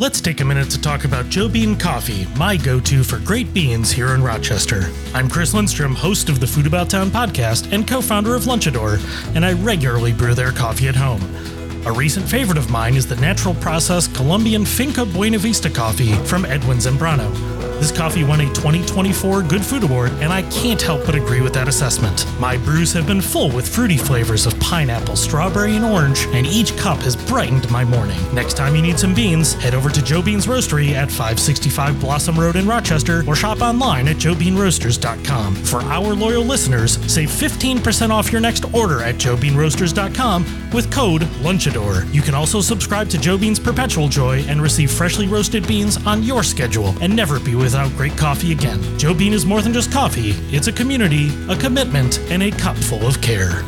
Let's take a minute to talk about Joe Bean Coffee, my go-to for great beans here in Rochester. I'm Chris Lindstrom, host of the Food About Town podcast and co-founder of Lunchador, and I regularly brew their coffee at home. A recent favorite of mine is the natural process Colombian Finca Buena Vista coffee from Edwin Zambrano. This coffee won a 2024 Good Food Award, and I can't help but agree with that assessment. My brews have been full with fruity flavors of pineapple, strawberry, and orange, and each cup has brightened my morning. Next time you need some beans, head over to Joe Bean's Roastery at 565 Blossom Road in Rochester, or shop online at joebeanroasters.com. For our loyal listeners, save 15% off your next order at joebeanroasters.com with code LUNCHADOR. You can also subscribe to Joe Bean's Perpetual Joy and receive freshly roasted beans on your schedule and never be without great coffee again. Joe Bean is more than just coffee. It's a community, a commitment, and a cup full of care.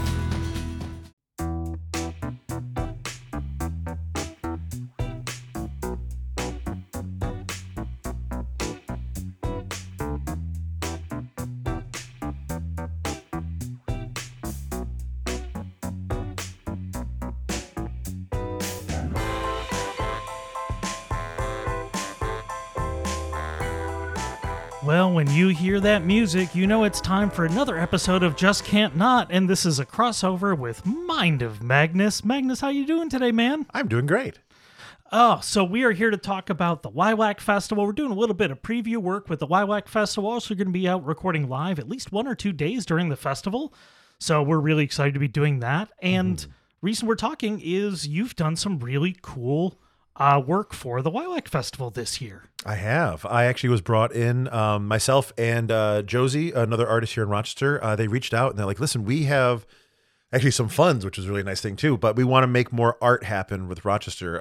Well, when you hear that music, you know it's time for another episode of Just Can't Not, and this is a crossover with Mind of Magnus. Magnus, how you doing today, man? I'm doing great. Oh, so we are here to talk about the YWAC Festival. We're doing a little bit of preview work with the YWAC Festival. Also going to be out recording live at least 1 or 2 days during the festival. So we're really excited to be doing that. And reason we're talking is you've done some really cool work for the YWAC Festival this year. I have. I actually was brought in, myself and Josie, another artist here in Rochester. They reached out and they're like, listen, we have actually some funds, which is a really nice thing too, but we want to make more art happen with Rochester.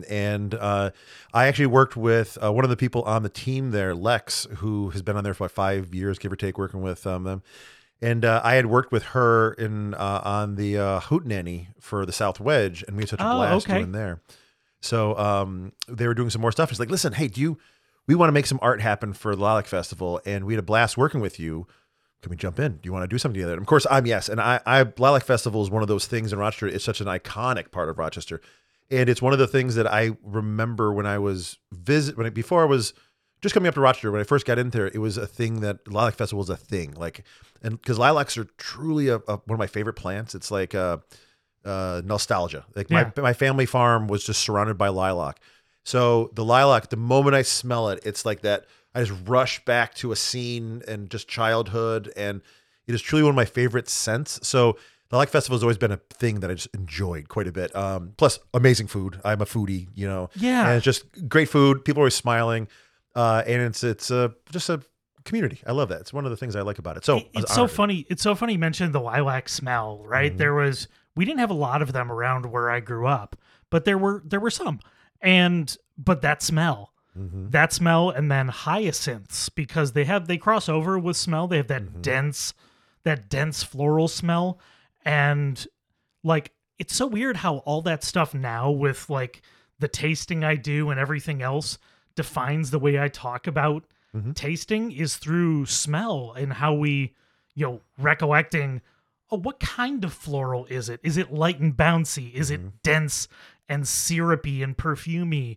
I actually worked with one of the people on the team there, Lex, who has been on there for like 5 years, give or take, working with them. And I had worked with her in on the Hootenanny for the South Wedge, and we had such a blast doing there. So they were doing some more stuff. It's like, listen, hey, we want to make some art happen for the Lilac Festival, and we had a blast working with you. Can we jump in? Do you want to do something together? And of course, yes. And Lilac Festival is one of those things in Rochester. It's such an iconic part of Rochester. And it's one of the things that I remember when I was before I was just coming up to Rochester, when I first got in there, it was a thing that Lilac Festival was a thing. And because lilacs are truly one of my favorite plants. It's like nostalgia. My family farm was just surrounded by lilac. So the lilac, the moment I smell it, it's like that. I just rush back to a scene and just childhood, and it is truly one of my favorite scents. So the Lilac Festival has always been a thing that I just enjoyed quite a bit. Plus, amazing food. I'm a foodie, Yeah, and it's just great food. People are always smiling, and it's just a community. I love that. It's one of the things I like about it. So it's so funny. It's so funny you mentioned the lilac smell, right? Mm-hmm. We didn't have a lot of them around where I grew up, but there were some. But that smell, and then hyacinths, because they cross over with smell. They have that dense floral smell. And like, it's so weird how all that stuff now with like the tasting I do and everything else defines the way I talk about tasting is through smell and how we, recollecting, what kind of floral is it? Is it light and bouncy? Is it dense and syrupy and perfumey?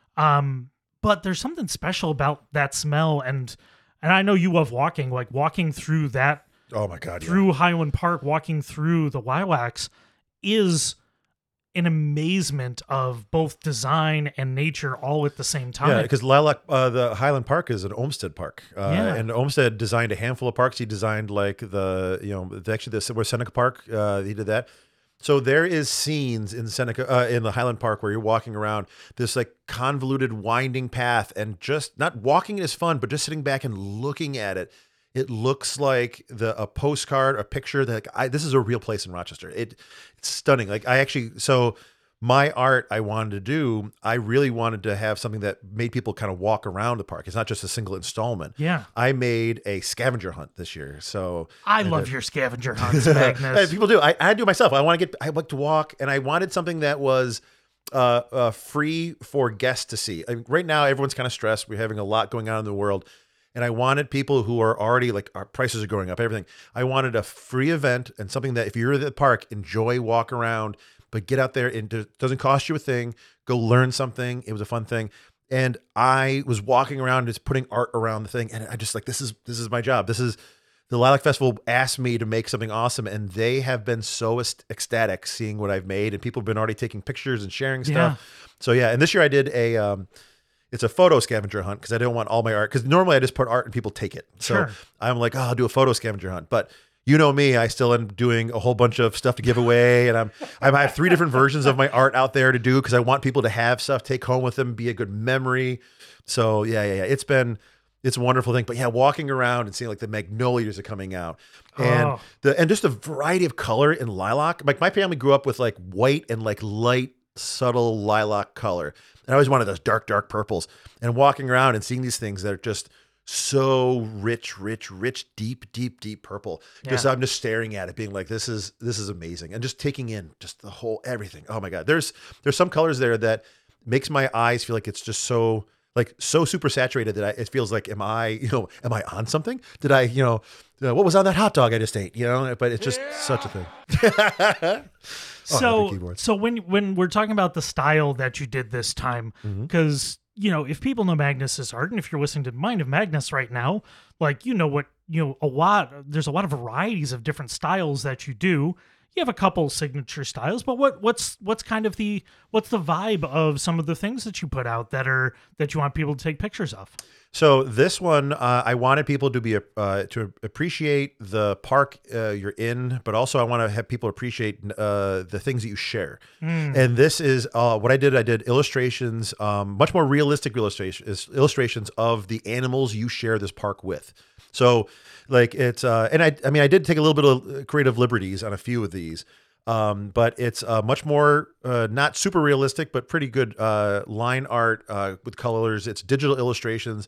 But there's something special about that smell. And I know you love walking through that. Oh my God. Through Highland Park, walking through the lilacs is an amazement of both design and nature all at the same time. Yeah, because Lilac, the Highland Park is an Olmsted park. And Olmsted designed a handful of parks. He designed like where Seneca Park, he did that. So there is scenes in in the Highland Park where you're walking around this like convoluted winding path, and just not walking is fun, but just sitting back and looking at it. It looks like a postcard, a picture that this is a real place in Rochester. It's stunning. So my art I wanted to do, I really wanted to have something that made people kind of walk around the park. It's not just a single installment. Yeah. I made a scavenger hunt this year. So I love your scavenger hunts, Magnus. People do. I do myself. I like to walk, and I wanted something that was free for guests to see. I mean, right now, everyone's kind of stressed. We're having a lot going on in the world. And I wanted people who are already our prices are going up, everything. I wanted a free event and something that if you're at the park, enjoy, walk around, but get out there and it doesn't cost you a thing. Go learn something. It was a fun thing. And I was walking around just putting art around the thing. And I just like, this is my job. The Lilac Festival asked me to make something awesome. And they have been so ecstatic seeing what I've made. And people have been already taking pictures and sharing stuff. So yeah. And this year I did it's a photo scavenger hunt because I didn't want all my art. Because normally I just put art and people take it. So I'm like, I'll do a photo scavenger hunt. But you know me, I still am doing a whole bunch of stuff to give away. And I have 3 different versions of my art out there to do because I want people to have stuff, take home with them, be a good memory. So yeah. It's a wonderful thing. But yeah, walking around and seeing like the magnolias are coming out and just a variety of color in lilac. Like my family grew up with like white and like light, subtle lilac color. And I always wanted those dark, dark purples, and walking around and seeing these things that are just so rich, deep, deep purple. Just I'm just staring at it being like, this is amazing. And just taking in just the whole, everything. Oh my God. There's some colors there that makes my eyes feel like it's just so super saturated that it feels like, am I on something? Did I, what was on that hot dog I just ate, but it's just such a thing. So when we're talking about the style that you did this time, because if people know Magnus's art, and if you're listening to Mind of Magnus right now, like there's a lot of varieties of different styles that you do. You have a couple signature styles, but what's kind of what's the vibe of some of the things that you put out that you want people to take pictures of? So this one, I wanted people to be to appreciate the park you're in, but also I want to have people appreciate the things that you share. And this is what I did. I did illustrations, much more realistic illustrations of the animals you share this park with. So like it's, and I did take a little bit of creative liberties on a few of these. But it's much more not super realistic, but pretty good line art with colors. It's digital illustrations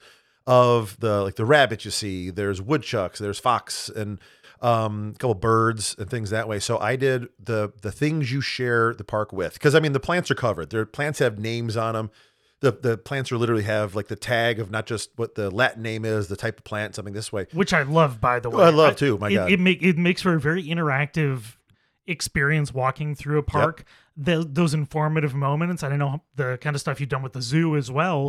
of the rabbit you see. There's woodchucks, there's fox, and a couple birds and things that way. So I did the things you share the park with, because the plants are covered. Their plants have names on them. The plants are literally have like the tag of not just what the Latin name is, the type of plant, something this way. Which I love, by the way. I love too. My God, it makes for a very interactive experience walking through a park. Those informative moments. I don't know the kind of stuff you've done with the zoo as well.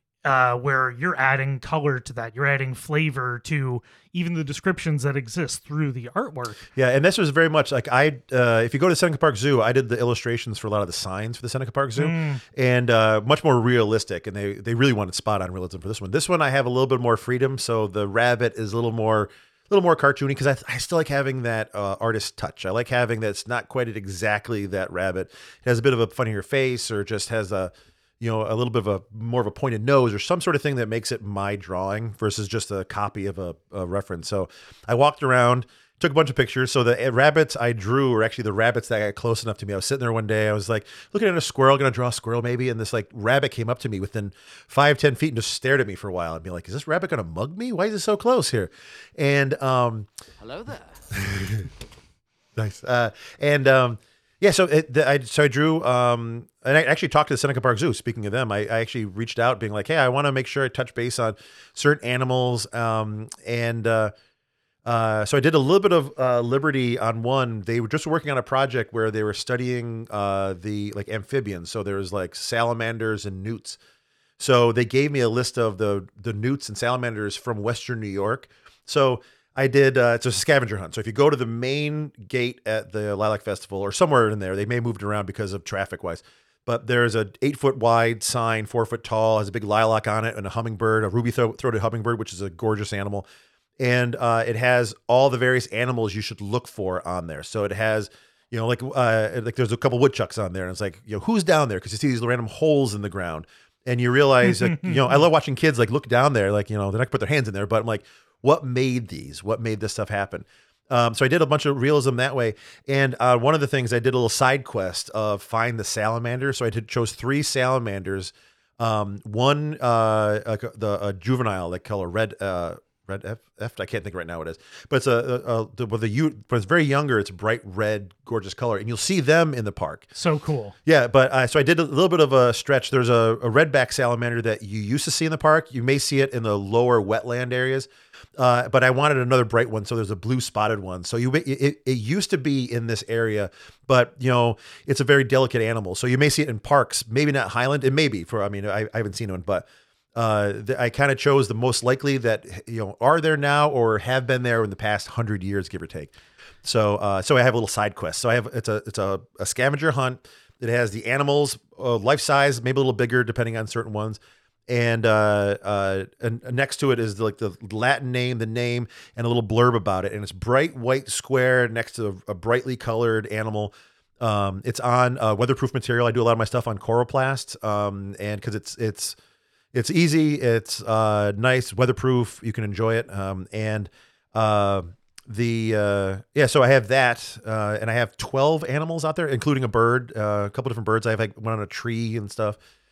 Where you're adding color to that, you're adding flavor to even the descriptions that exist through the artwork. Yeah, and this was very much like if you go to Seneca Park Zoo, I did the illustrations for a lot of the signs for the Seneca Park Zoo, and much more realistic. And they really wanted spot on realism for this one. This one I have a little bit more freedom, so the rabbit is a little more cartoony because I still like having that artist touch. I like having that's not quite exactly that rabbit. It has a bit of a funnier face, or just has a little bit of more of a pointed nose, or some sort of thing that makes it my drawing versus just a copy of a reference. So I walked around, took a bunch of pictures. So the rabbits I drew were actually the rabbits that got close enough to me. I was sitting there one day, I was like looking at a squirrel, going to draw a squirrel maybe. And this like rabbit came up to me within 5-10 feet and just stared at me for a while and be like, is this rabbit going to mug me? Why is it so close here? And, hello there. Nice. So I drew, and I actually talked to the Seneca Park Zoo. Speaking of them, I actually reached out being like, hey, I want to make sure I touch base on certain animals. So I did a little bit of liberty on one. They were just working on a project where they were studying the like amphibians. So there's like salamanders and newts. So they gave me a list of the newts and salamanders from Western New York. So I did, it's a scavenger hunt. So if you go to the main gate at the Lilac Festival or somewhere in there, they may have moved around because of traffic wise, but there's a 8-foot wide sign, 4 foot tall, has a big lilac on it and a hummingbird, a ruby-throated hummingbird, which is a gorgeous animal. And it has all the various animals you should look for on there. So it has, like there's a couple woodchucks on there, and it's like, who's down there? Because you see these random holes in the ground, and you realize, like, I love watching kids like look down there, like, they're not gonna put their hands in there, but I'm like, what made these? What made this stuff happen? So I did a bunch of realism that way. And one of the things I did a little side quest of find the salamander. So I chose 3 salamanders. One, a juvenile, like color red red F. I can't think right now what it is, but it's when it's very younger, it's a bright red, gorgeous color, and you'll see them in the park. So cool. Yeah, but so I did a little bit of a stretch. There's a redback salamander that you used to see in the park. You may see it in the lower wetland areas, but I wanted another bright one. So there's a blue spotted one. So it used to be in this area, but it's a very delicate animal. So you may see it in parks, maybe not Highland. It may be I haven't seen one, but I kind of chose the most likely that are there now or have been there in the past 100 years, give or take. So I have a little side quest. So it's a scavenger hunt. It has the animals, life size, maybe a little bigger depending on certain ones, and next to it is like the Latin name, the name, and a little blurb about it. And it's bright white square next to a brightly colored animal. It's on weatherproof material. I do a lot of my stuff on Coroplast, and because it's easy, it's nice, weatherproof. You can enjoy it, so I have that, and I have 12 animals out there, including a bird, a couple different birds. I have one on a tree and stuff.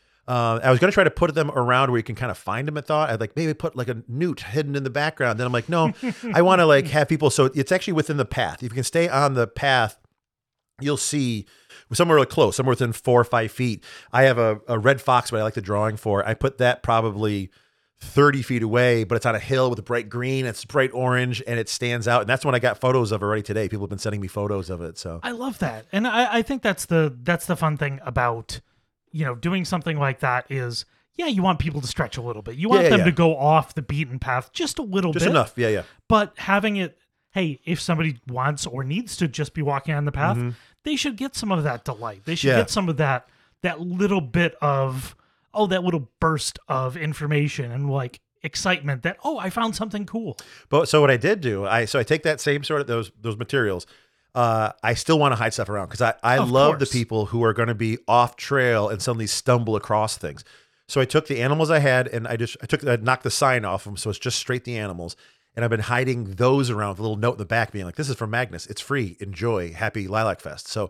I was going to try to put them around where you can kind of find them. I thought I'd maybe put like a newt hidden in the background. Then I'm like, no, I want to have people. So it's actually within the path. If you can stay on the path, you'll see somewhere really close, somewhere within 4 or 5 feet. I have a red fox, but I like the drawing for. I put that probably 30 feet away, but it's on a hill with a bright green, it's bright orange, and it stands out. And that's when I got photos of already today. People have been sending me photos of it. So I love that. And I think that's the fun thing about, doing something like that is, you want people to stretch a little bit. You want them to go off the beaten path just a little bit. Just enough. Yeah. But having it, hey, if somebody wants or needs to just be walking on the path, they should get some of that delight. They should get some of that little bit of, that little burst of information and excitement that, I found something cool. But so what I did do, I take that same sort of those materials. I still want to hide stuff around because I love the people who are going to be off trail and suddenly stumble across things. So I took the animals I had and I knocked the sign off them. So it's just straight the animals. And I've been hiding those around with a little note in the back being like, this is from Magnus. It's free. Enjoy. Happy Lilac Fest. So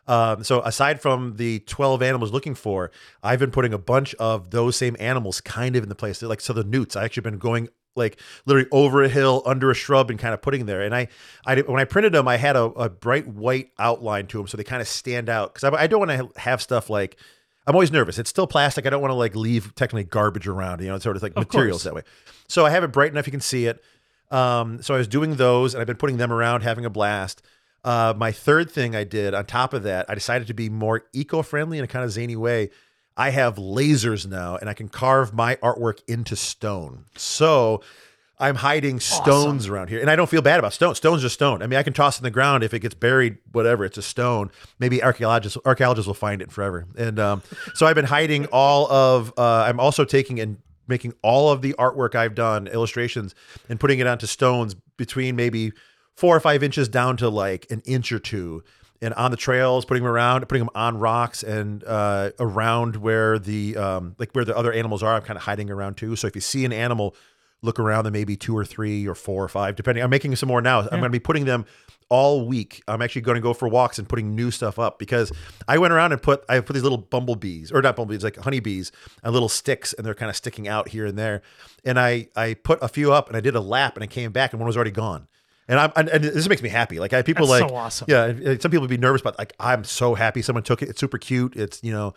aside from the 12 animals looking for, I've been putting a bunch of those same animals kind of in the place. They're so the newts, I actually been going literally over a hill, under a shrub, and kind of putting there. And I when I printed them, I had a bright white outline to them, so they kind of stand out. Because I don't want to have stuff I'm always nervous. It's still plastic. I don't want to leave technically garbage around, sort of materials that way. So I have it bright enough you can see it. So I was doing those, and I've been putting them around, having a blast. My third thing I did on top of that, I decided to be more eco-friendly in a kind of zany way. I have lasers now, and I can carve my artwork into stone. So I'm hiding stones around here, and I don't feel bad about stones. Stone's just stone. I mean, I can toss it in the ground. If it gets buried, whatever, it's a stone. Maybe archaeologists will find it forever. And so I've been hiding all of, I'm also taking and making all of the artwork I've done, illustrations, and putting it onto stones between maybe 4 or 5 inches down to an inch or two. And on the trails, putting them on rocks and around where the where the other animals are, I'm kind of hiding around too. So if you see an animal, look around them, maybe 2 or 3 or 4 or 5, depending. I'm making some more now. I'm going to be putting them all week. I'm actually going to go for walks and putting new stuff up because I went around and put these little bumblebees, or not bumblebees, like honeybees, on little sticks, and they're kind of sticking out here and there. And I put a few up, and I did a lap, and I came back, and one was already gone. And this makes me happy. I have people That's so awesome. Yeah. Some people would be nervous, but I'm so happy someone took it. It's super cute. It's so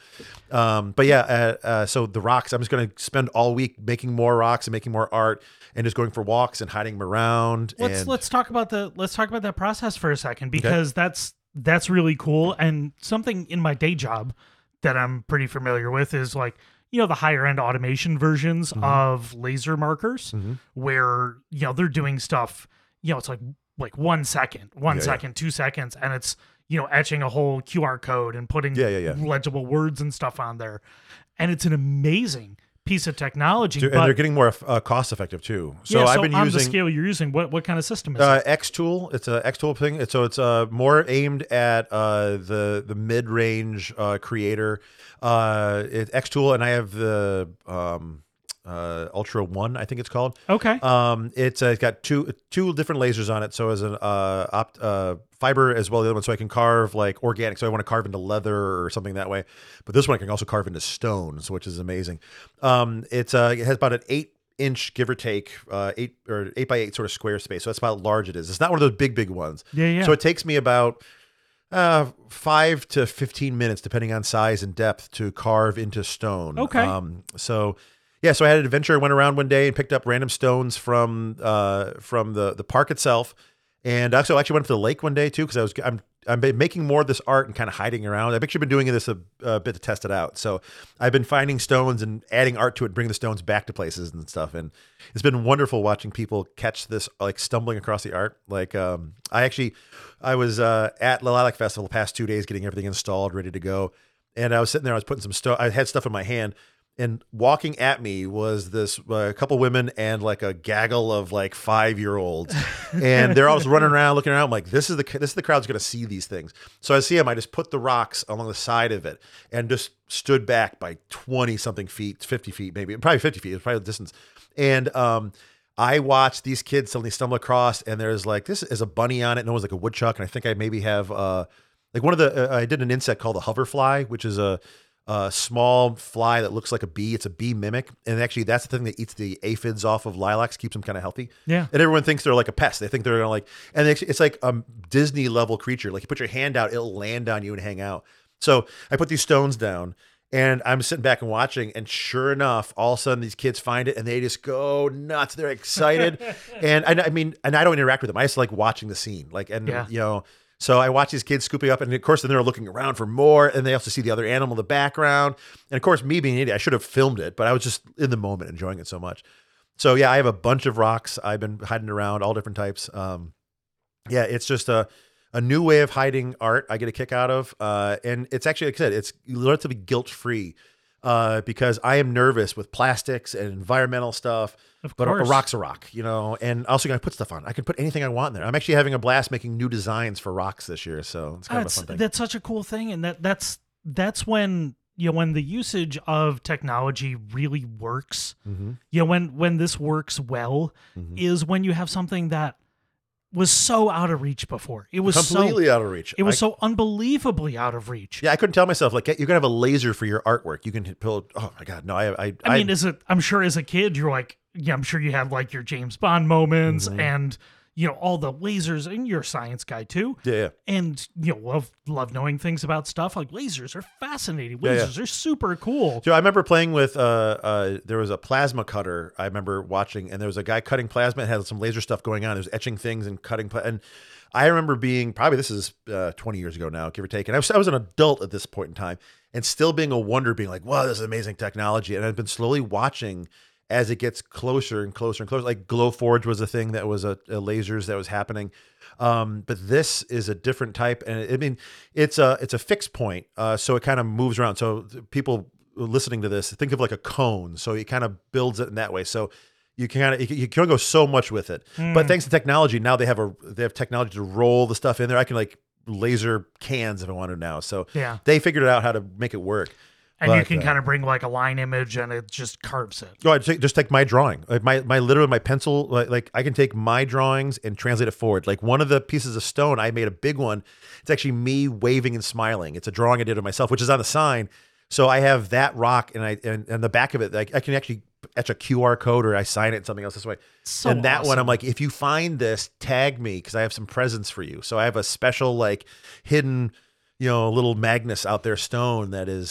the rocks, I'm just going to spend all week making more rocks and making more art and just going for walks and hiding them around. Let's talk about that process for a second, because that's really cool. And something in my day job that I'm pretty familiar with is the higher end automation versions of laser markers, where they're doing stuff. It's like 1 second, 2 seconds, and it's, etching a whole QR code and putting legible words and stuff on there. And it's an amazing piece of technology. And they're getting more cost effective too. So I've been on using the scale you're using, what kind of system is it? Xtool. It's a Xtool thing. It's more aimed at the mid-range creator. It's Xtool, and I have the Ultra One, I think it's called. Okay. It's got two different lasers on it. So as an fiber as well as the other one, so I can carve organic. So I want to carve into leather or something that way. But this one I can also carve into stone, which is amazing. It has about an 8 inch, give or take, 8 by 8 sort of square space. So that's how large it is. It's not one of those big ones. Yeah. So it takes me about 5 to 15 minutes, depending on size and depth, to carve into stone. Okay. So I had an adventure. I went around one day and picked up random stones from the park itself, and also actually went to the lake one day too, because I'm making more of this art and kind of hiding around. I've actually been doing this a bit to test it out. So I've been finding stones and adding art to it, bring the stones back to places and stuff. And it's been wonderful watching people catch this, like stumbling across the art. Like I was at the Lilac Festival the past 2 days, getting everything installed, ready to go. And I was sitting there, I was putting some stuff, I had stuff in my hand. And walking at me was this a couple women and like a gaggle of like 5-year-olds, and they're all just running around, looking around. I'm like, this is the crowd's going to see these things. So I see them. I just put the rocks along the side of it and just stood back by 20 something feet, 50 feet, maybe probably 50 feet. It's probably the distance. And I watched these kids suddenly stumble across, and there's like, this is a bunny on it. And it was like a woodchuck. And I think I maybe have like one of the I did an insect called the hoverfly, which is a small fly that looks like a bee. It's a bee mimic. And actually that's the thing that eats the aphids off of lilacs, keeps them kind of healthy. Yeah. And everyone thinks they're like a pest. They think they're going to like, and it's like a Disney level creature. Like you put your hand out, it'll land on you and hang out. So I put these stones down and I'm sitting back and watching, and sure enough, all of a sudden these kids find it and they just go nuts. They're excited. And I mean, and I don't interact with them. I just like watching the scene. Like, and you know, so I watch these kids scooping up, and of course, then they're looking around for more, and they also see the other animal in the background. And of course, me being an idiot, I should have filmed it, but I was just in the moment enjoying it so much. So yeah, I have a bunch of rocks. I've been hiding around, all different types. Yeah, it's just a new way of hiding art I get a kick out of. And it's actually, like I said, it's relatively guilt-free because I am nervous with plastics and environmental stuff. But a rock's a rock, you know, and also going to put stuff on. I can put anything I want in there. I'm actually having a blast making new designs for rocks this year, so it's kind of a fun thing. That's such a cool thing, and that's when, you know, when the usage of technology really works. Mm-hmm. You know, when this works well, is when you have something that was so out of reach before. It was completely out of reach. It was so unbelievably out of reach. Yeah, I couldn't tell myself, like, you're gonna have a laser for your artwork. You can build. Oh my god, no! I mean, I'm sure as a kid, you're like, yeah, I'm sure you have like your James Bond moments and, you know, all the lasers, and you're a science guy too. Yeah. And, you know, love knowing things about stuff. Like lasers are fascinating. Lasers are super cool. So I remember playing with, there was a plasma cutter I remember watching, and there was a guy cutting plasma and had some laser stuff going on. It was etching things and cutting. And I remember being, probably this is 20 years ago now, give or take. And I was an adult at this point in time, and still being a wonder, being like, wow, this is amazing technology. And I've been slowly watching as it gets closer and closer and closer. Like Glowforge was a thing that was a lasers that was happening. But this is a different type. And I mean, it's a fixed point. So it kind of moves around. So people listening to this, think of like a cone. So it kind of builds it in that way. So you can only go so much with it. But thanks to technology, now they have technology to roll the stuff in there. I can like laser cans if I wanted now. So they figured out how to make it work. And you can kind of bring like a line image, and it just carves it. Oh, just take my drawing, like my pencil. Like I can take my drawings and translate it forward. Like one of the pieces of stone, I made a big one. It's actually me waving and smiling. It's a drawing I did of myself, which is on the sign. So I have that rock, and the back of it, like I can actually etch a QR code, or I sign it in something else this way. So and that awesome. one, I'm like, if you find this, tag me, because I have some presents for you. So I have a special like hidden, you know, little Magnus out there stone that is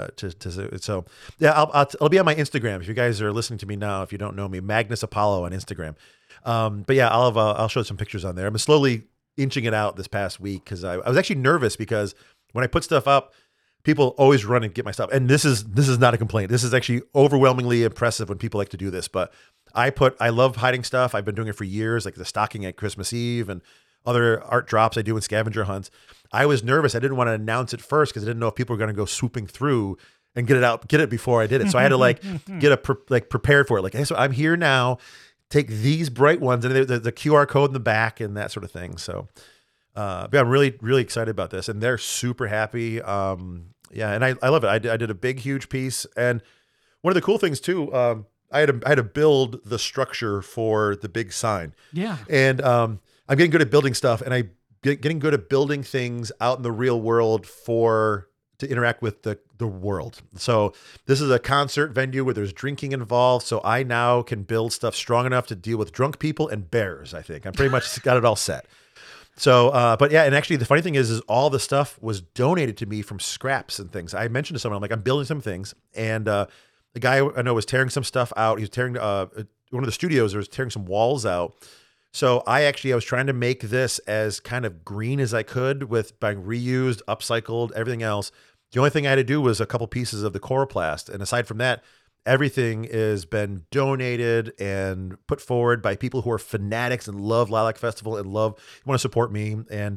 so yeah, I'll be on my Instagram if you guys are listening to me now. If you don't know me, Magnus Apollo on Instagram. But yeah, I'll show some pictures on there. I'm slowly inching it out this past week because I was actually nervous, because when I put stuff up, people always run and get my stuff. And this is not a complaint. This is actually overwhelmingly impressive when people like to do this. But I love hiding stuff. I've been doing it for years, like the stocking at Christmas Eve and other art drops I do in scavenger hunts. I was nervous. I didn't want to announce it first because I didn't know if people were going to go swooping through and get it before I did it. So I had to like prepared for it. Like, hey, so I'm here now. Take these bright ones, and the QR code in the back and that sort of thing. So yeah, I'm really, really excited about this, and they're super happy. Yeah, and I love it. I did a big, huge piece, and one of the cool things too, I had to build the structure for the big sign. Yeah, and I'm getting good at building stuff, and getting good at building things out in the real world to interact with the world. So this is a concert venue where there's drinking involved. So I now can build stuff strong enough to deal with drunk people and bears. I think I'm pretty much got it all set. So, but yeah, and actually the funny thing is all the stuff was donated to me from scraps and things. I mentioned to someone, I'm like, I'm building some things, and the guy I know was tearing some stuff out. He was tearing one of the studios was tearing some walls out. So I was trying to make this as kind of green as I could with by reused, upcycled, everything else. The only thing I had to do was a couple pieces of the coroplast, and aside from that, everything has been donated and put forward by people who are fanatics and love Lilac Festival and want to support me. And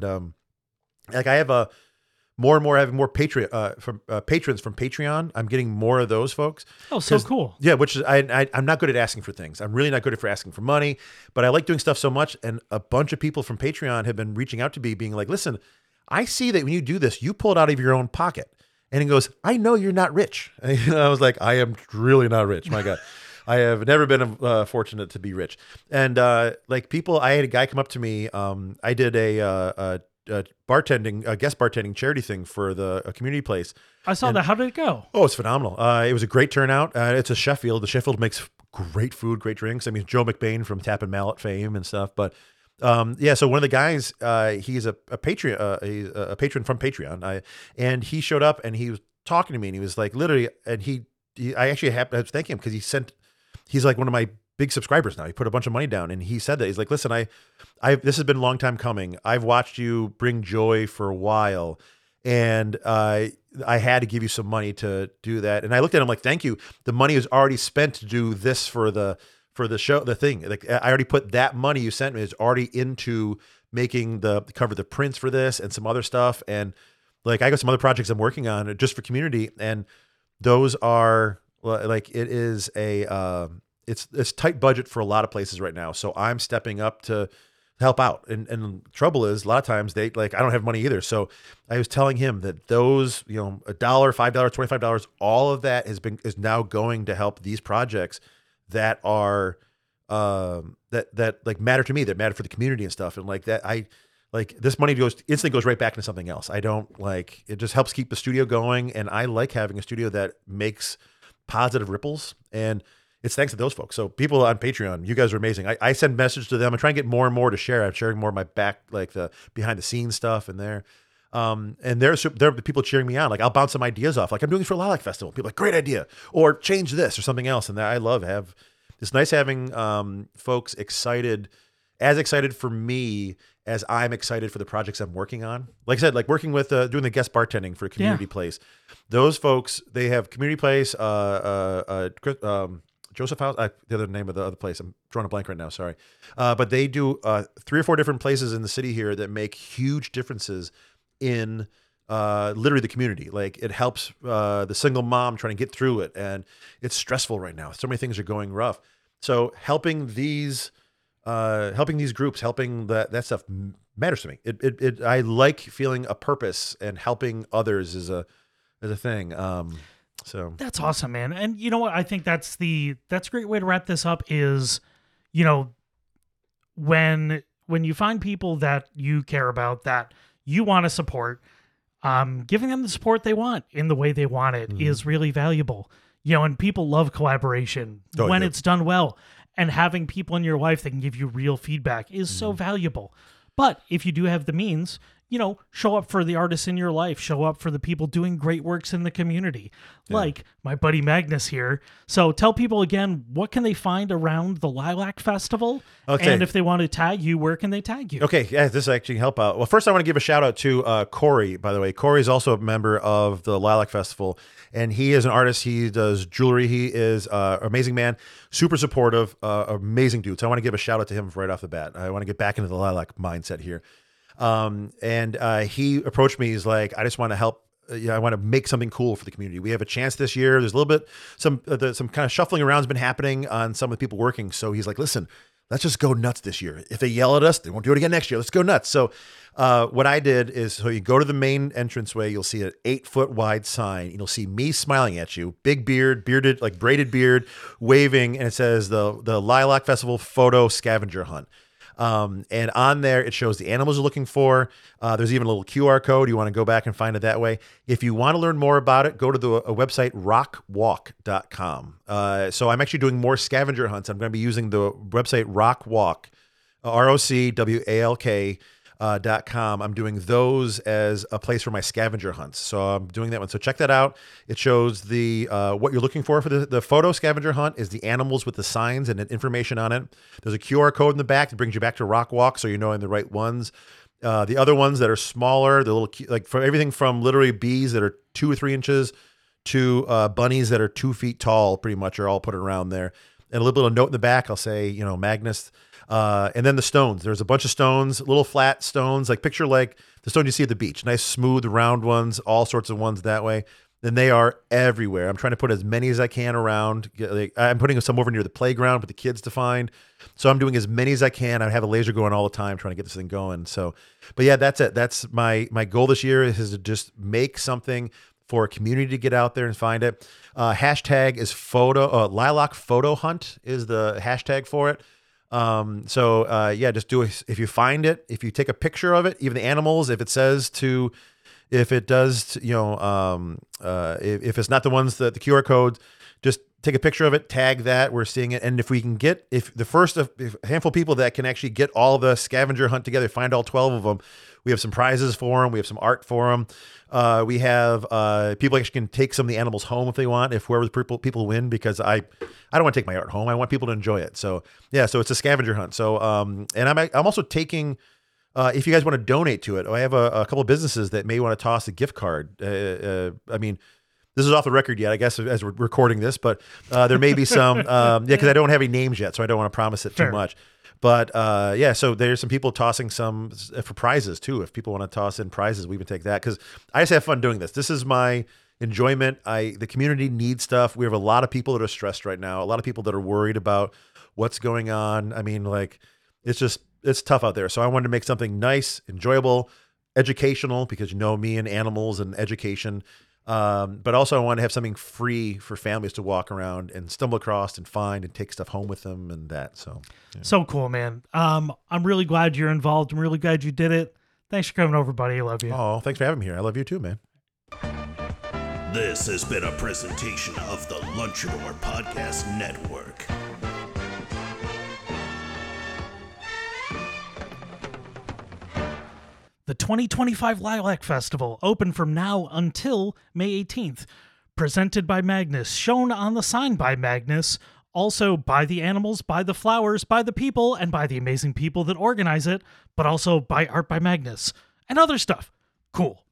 I have more and more having more patrons from Patreon. I'm getting more of those folks. Oh, so cool. Yeah, which is I'm not good at asking for things. I'm really not good at asking for money, but I like doing stuff so much. And a bunch of people from Patreon have been reaching out to me, being like, "Listen, I see that when you do this, you pull it out of your own pocket." And he goes, "I know you're not rich." And I was like, "I am really not rich. My God, I have never been fortunate to be rich." And like people, I had a guy come up to me. I did a guest bartending charity thing for a community place. I saw that. How did it go? Oh, it's phenomenal. It was a great turnout. It's a Sheffield. The Sheffield makes great food, great drinks. I mean, Joe McBain from Tap and Mallet fame and stuff. But yeah, so one of the guys, he's a patron from Patreon. And he showed up and he was talking to me and he was like, literally, and I actually had to thank him because he's like one of my big subscribers now. He put a bunch of money down and he said that he's like, "Listen, this has been a long time coming. I've watched you bring joy for a while. And I had to give you some money to do that." And I looked at him like, "Thank you. The money is already spent to do this for the show, the thing. Like I already put that money you sent me is already into making the cover the prints for this and some other stuff. And like I got some other projects I'm working on just for community. And those are like it is it's tight budget for a lot of places right now. So I'm stepping up to help out. And trouble is a lot of times I don't have money either. So I was telling him that those, $1, $5, $25, all of that is now going to help these projects that are, that like matter to me, that matter for the community and stuff. And like that, this money instantly goes right back into something else. I don't like, it just helps keep the studio going. And I like having a studio that makes positive ripples, and it's thanks to those folks. So people on Patreon, you guys are amazing. I send messages to them. I try and get more and more to share. I'm sharing more of my back, like the behind the scenes stuff in there. And they're the people cheering me on. Like I'll bounce some ideas off. Like I'm doing this for Lilac Festival. People are like, "Great idea," or "Change this" or something else. And I love it's nice having folks excited for me as I'm excited for the projects I'm working on. Like I said, like working with doing the guest bartending for a community place. Those folks, they have community place. Joseph House, the other name of the other place. I'm drawing a blank right now. Sorry. But they do 3 or 4 different places in the city here that make huge differences in literally the community. Like it helps the single mom trying to get through it. And it's stressful right now. So many things are going rough. So helping these groups, helping that stuff matters to me. I like feeling a purpose, and helping others is a thing. So that's awesome, man. And you know what? I think that's a great way to wrap this up is, when you find people that you care about, that you want to support, giving them the support they want in the way they want it is really valuable. And people love collaboration when it's done well, and having people in your life that can give you real feedback is so valuable. But if you do have the means, show up for the artists in your life, show up for the people doing great works in the community, like my buddy Magnus here. So tell people again, what can they find around the Lilac Festival? Okay. And if they want to tag you, where can they tag you? Okay. Yeah, this actually help out. Well, first I want to give a shout out to Corey, by the way. Corey is also a member of the Lilac Festival, and he is an artist. He does jewelry. He is an amazing man, super supportive, amazing dude. So I want to give a shout out to him right off the bat. I want to get back into the Lilac mindset here. And he approached me. He's like, "I just want to help. I want to make something cool for the community. We have a chance this year. There's a little bit, some kind of shuffling around has been happening on some of the people working." So he's like, "Listen, let's just go nuts this year. If they yell at us, they won't do it again next year. Let's go nuts." So, what I did is, so you go to the main entranceway, you'll see an 8-foot wide sign. You'll see me smiling at you, big bearded, like braided beard, waving, and it says the Lilac Festival photo scavenger hunt. And on there, it shows the animals you're looking for. There's even a little QR code. You want to go back and find it that way. If you want to learn more about it, go to the website rockwalk.com. So I'm actually doing more scavenger hunts. I'm going to be using the website Rockwalk, ROCWALK. .com. I'm doing those as a place for my scavenger hunts. So I'm doing that one. So check that out. It shows the what you're looking for the photo scavenger hunt is the animals with the signs and information on it. There's a QR code in the back that brings you back to Rockwalk, so you know the right ones. The other ones that are smaller, the little like for everything from literally bees that are 2 or 3 inches to bunnies that are 2 feet tall, pretty much are all put around there. And a little bit of note in the back, I'll say, Magnus. And then the stones. There's a bunch of stones, little flat stones, like picture like the stone you see at the beach. Nice, smooth, round ones, all sorts of ones that way. And they are everywhere. I'm trying to put as many as I can around. I'm putting some over near the playground for the kids to find. So I'm doing as many as I can. I have a laser going all the time trying to get this thing going. So, but yeah, that's it. That's my goal this year is to just make something for a community to get out there and find it. Hashtag is Lilac Photo Hunt is the hashtag for it. Just do it. If you find it, if you take a picture of it, even the animals, if it does, if it's not the ones that the QR codes, just take a picture of it, tag that we're seeing it. And if we can if a handful of people that can actually get all the scavenger hunt together, find all 12 of them, we have some prizes for them. We have some art for them. We have people actually can take some of the animals home if they want, if whoever the people win, because I don't want to take my art home. I want people to enjoy it. So yeah, so it's a scavenger hunt. So and I'm also taking if you guys want to donate to it, I have a couple of businesses that may want to toss a gift card. I mean, this is off the record yet, I guess, as we're recording this, but there may be some because I don't have any names yet, so I don't want to promise it too much. But so there's some people tossing some for prizes too. If people want to toss in prizes, we would take that because I just have fun doing this. This is my enjoyment. The community needs stuff. We have a lot of people that are stressed right now. A lot of people that are worried about what's going on. I mean, like it's tough out there. So I wanted to make something nice, enjoyable, educational because me and animals and education. But also I want to have something free for families to walk around and stumble across and find and take stuff home with them and that. So, yeah. So cool, man. I'm really glad you're involved. I'm really glad you did it. Thanks for coming over, buddy. I love you. Oh, thanks for having me here. I love you too, man. This has been a presentation of the Lunchador Podcast Network. The 2025 Lilac Festival, open from now until May 18th. Presented by Magnus, shown on the sign by Magnus, also by the animals, by the flowers, by the people, and by the amazing people that organize it, but also by art by Magnus, and other stuff. Cool.